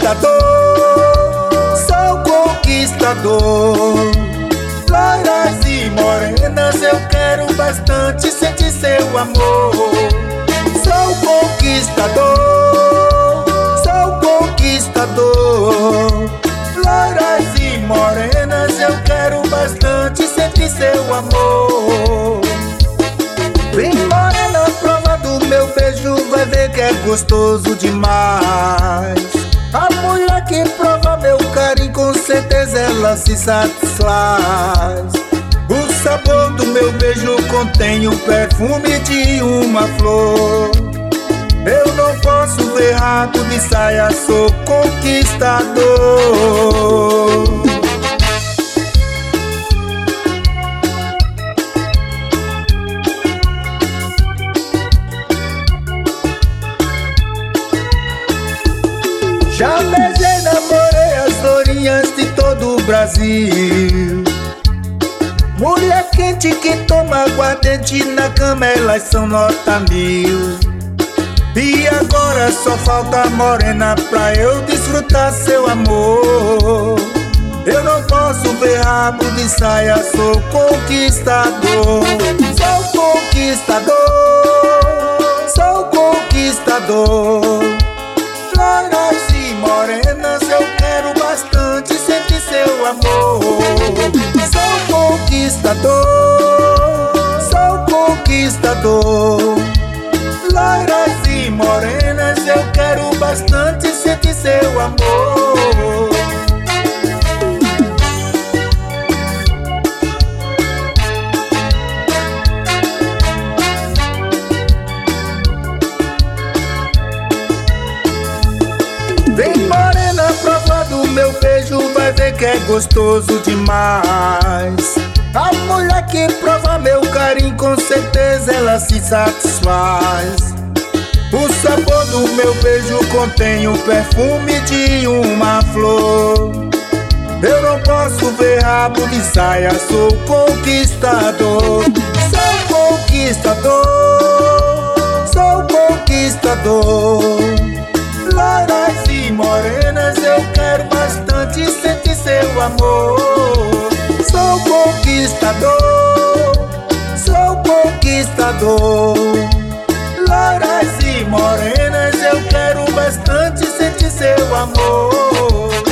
sou conquistador. Loiras e morenas eu quero bastante sentir seu amor. Sou conquistador, sou conquistador. Loiras e morenas eu quero bastante sentir seu amor. Vem morena, prova do meu beijo, vai ver que é gostoso demais. A mulher que prova meu carinho, com certeza ela se satisfaz. O sabor do meu beijo contém o perfume de uma flor. Eu não posso ver rato de saia, sou conquistador. Já beijei, namorei as lourinhas de todo o Brasil. Mulher quente que toma aguardente, na cama elas são nota 1000. E agora só falta morena pra eu desfrutar seu amor. Eu não posso ver rabo de saia, sou conquistador. Sou conquistador, sou conquistador. Loiras e morenas eu quero bastante sentir seu amor. Sou conquistador, sou conquistador. Loiras e morenas eu quero bastante sentir seu amor. Vem morena, prova do meu beijo, vai ver que é gostoso demais. A mulher que prova meu carinho, com certeza ela se satisfaz. O sabor do meu beijo contém o perfume de uma flor. Eu não posso ver rabo de saia, sou conquistador. Sou conquistador, sou conquistador. Loiras e morenas eu quero bastante sentir seu amor. Sou conquistador, sou conquistador. Loiras e morenas eu quero bastante sentir seu amor.